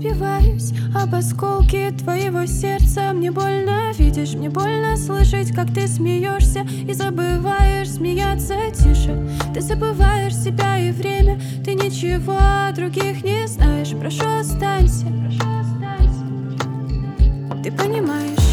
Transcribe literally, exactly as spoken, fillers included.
разбиваюсь об осколки твоего сердца. Мне больно, видишь, мне больно слышать, как ты смеешься и забываешь смеяться тише. Ты забываешь себя и время, ты ничего о других не знаешь. Прошу, останься, ты понимаешь.